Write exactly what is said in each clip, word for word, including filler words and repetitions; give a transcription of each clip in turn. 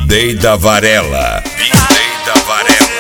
Pindei da Varela. Pindei da Varela.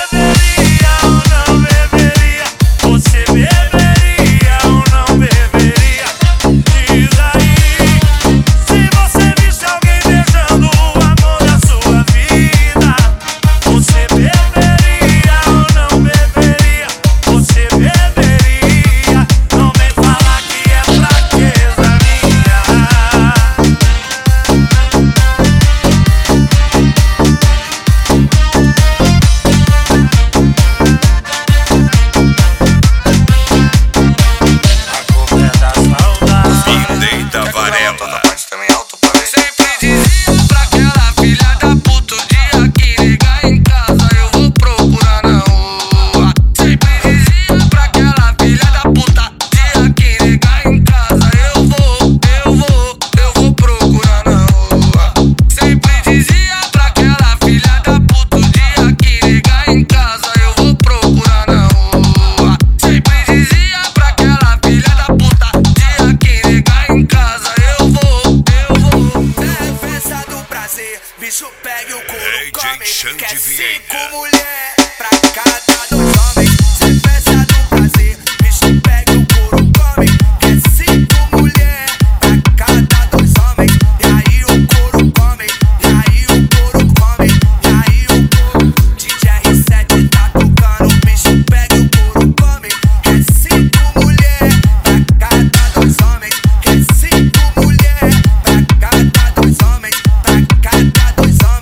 Bicho pega o couro, come, Xande quer Vieira. cinco mulher pra cada dois homens. Sem festa do prazer, bicho pega o couro, come, quer cinco mulher pra cada dois homens. E aí o couro come, e aí o couro come, e aí o couro. D J R sete tá tocando, bicho pega o couro, come, quer cinco mulher pra cada dois homens. Quer cinco mulher pra cada dois homens, pra cada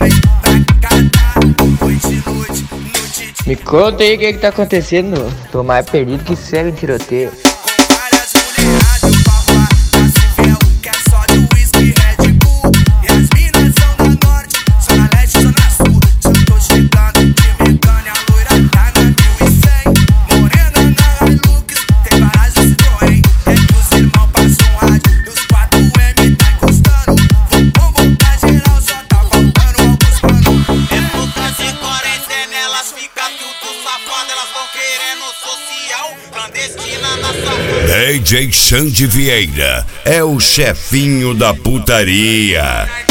Me conta aí o que que tá acontecendo. Tô mais perdido que cego em tiroteio. Com várias mulheradas, o papo lá da Silvia, que é só de whisky, Red Bull. E as minas são da norte, zona leste, zona sul. Se eu tô chegando de Mecânia, a loira tá na mil e cem. Morena na Hilux, tem varagem Citroën. É que os irmãos passam um rádio, e os quatro M tá encostando. Vou convocar geral, só tá faltando alguns mano. Épocas de quarentena, elas ficam tudo safado, elas tão querendo social, clandestina na safada. D J Xande Vieira é o chefinho da putaria.